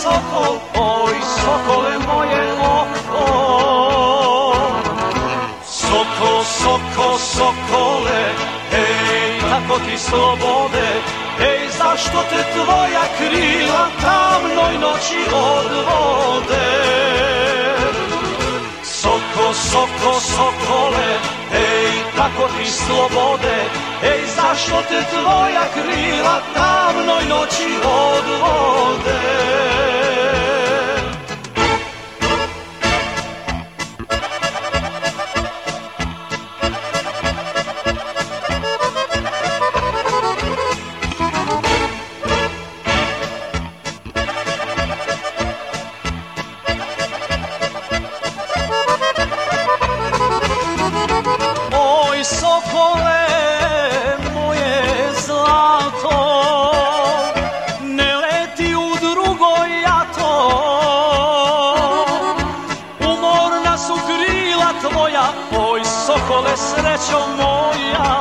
sokol, oj sokole moje oko. Sokole, hej, tako ti slobode, hej, zašto te tvoja krila tamnoj noći odvode? Sokole, hej, tako ti slobode, hej, zašto te tvoja krila tamnoj noći odvode? Sokole, moje zlato, ne leti u drugo jato. Umorna su krila tvoja, oj sokole srećo moja.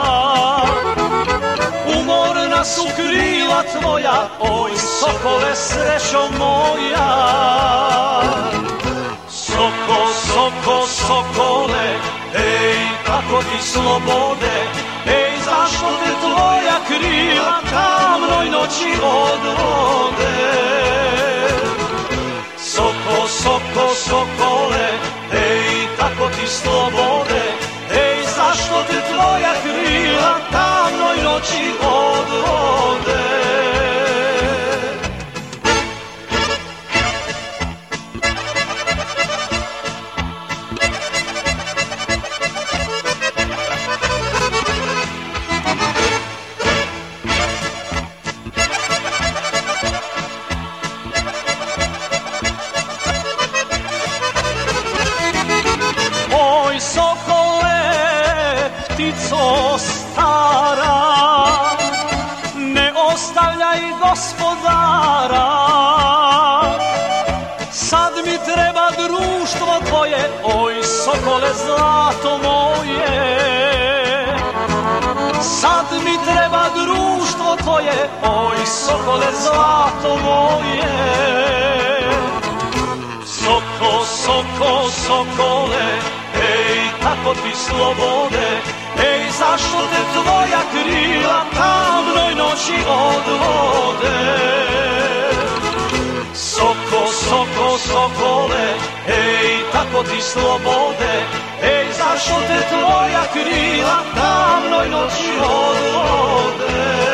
Umorna su krila tvoja, oj sokole srećo moja. Sokole, ej, kako ti slobode, ej, zašto te tvoja krila tamnoj noći odvode? Sokole, ej, kako ti slobode, ej, zašto te tvoja krila tamnoj noći odvode? Sokole, ptico stara, ne ostavljaj gospodara. Sad mi treba društvo tvoje, oj sokole zlato moje. Sad mi treba društvo tvoje, oj sokole zlato moje. Sokole, ej, tako ti slobode, ej, zašto te tvoja krila tamnoj noći odvode? Sokole, ej, tako ti slobode, ej, zašto te tvoja krila tamnoj noći odvode?